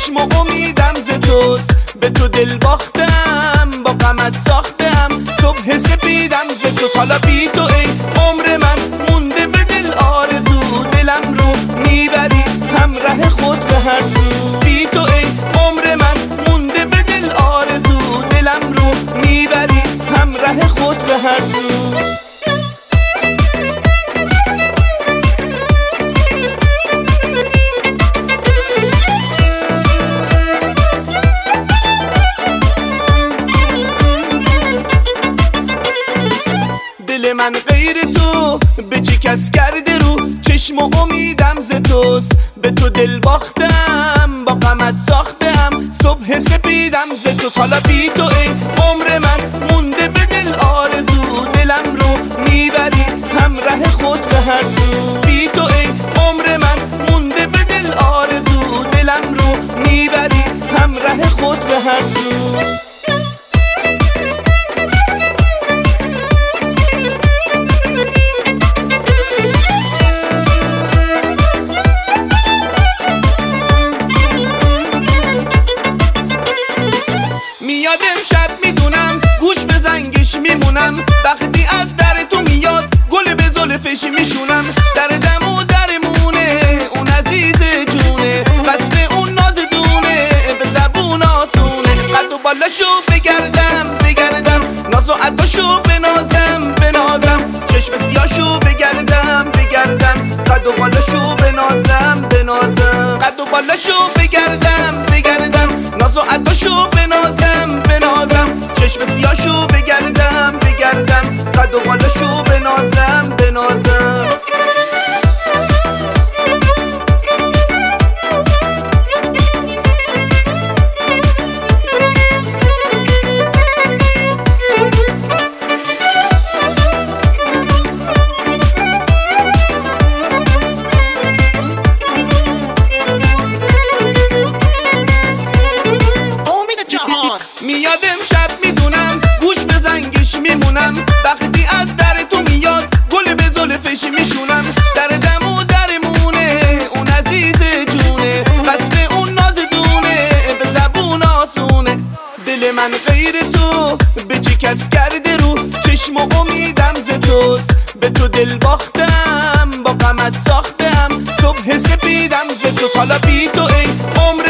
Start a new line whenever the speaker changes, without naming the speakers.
چشم و امیدم ز توست، به تو دل باختم با غمت ساختم، صبح سپیدم ز تو. حالا بی تو ای عمر من مونده به دل آرزو، دلم رو میبری همراه خود به هر سو. بی تو ای عمر من مونده به دل آرزو، دلم رو میبری همراه خود به هر سو. دل من غیر تو به چه کس کرده رو، چشم و امیدم ز توست، به تو دل باختم با غمت ساختم، صبح سپیدم ز تو. حالا بی تو ای عمر من مونده به دل آرزو، دلم رو میبری همراه خود به هر سو. بی تو ای عمر من مونده به دل آرزو، دلم رو میبری همراه خود به هر سو. میاد امشب میدونم گوش به زنگش میمونم، وقتی از در تو میاد گل به زلفش میشونم. در دم و درمونه اون عزیز جونه، وصف اون ناز دونه به زبون آسونه. قد و بالاشو بگردم ناز و عداشو بنازم چشم سیاشو بگردم قد و بالاشو بنازم قد و بالاشو بگردم ناز و عداشو بنازم چشم سیاشو بگردم قد و بالاشو بنازم میاد امشب میدونم گوش به زنگش میمونم، وقتی از در تو میاد گل به زلفش میشونم. در دم و درمونه اون عزیز جونه، وصف اون ناز دونه به زبون آسونه. دل من غیر تو به چه کس کرده رو، چشم و امیدم ز توست، به تو دل باختم با غمت ساختم، صبح سپیدم ز تو. حالا بی تو ای عمر